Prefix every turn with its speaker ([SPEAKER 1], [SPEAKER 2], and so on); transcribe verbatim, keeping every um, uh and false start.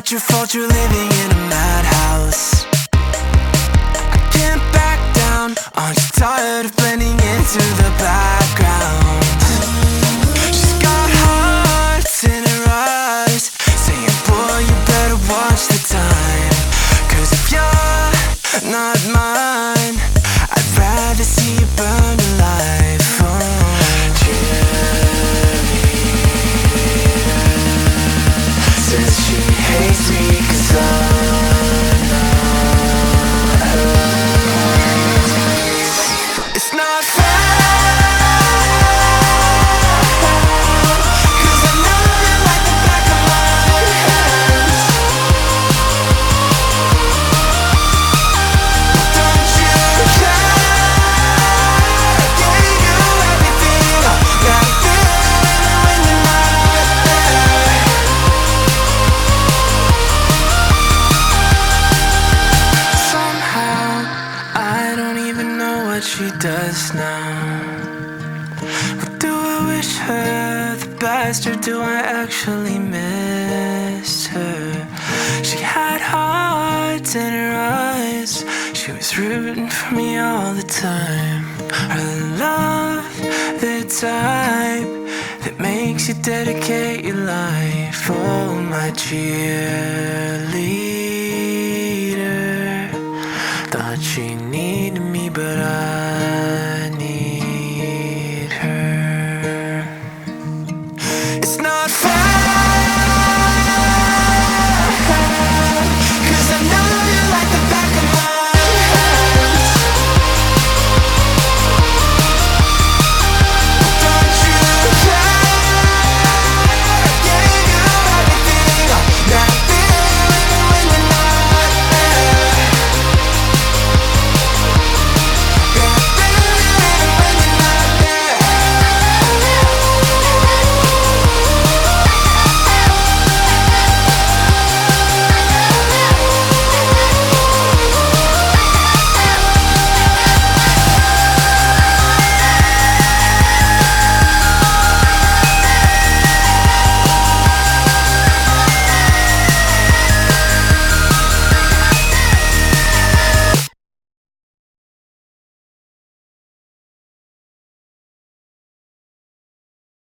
[SPEAKER 1] not your fault you're living in a madhouse. I can't back down, aren't you tired of blending into the background? She's got hearts in her eyes, saying boy you better watch the time. Cause if you're not mine, I'd rather see you burn alive. Oh, says she hates me cause I'm not hers. It's not fair, cause I know you like the back of my hands. Don't you care? Gave you everything, got a feeling when you're not there. Somehow, I don't even know what she does now. But do I wish her the best, or do I actually miss her? She had hearts in her eyes, she was rooting for me all the time. Her love, the type that makes you dedicate your life. Oh, my cheerleader. Thought she needed me, but I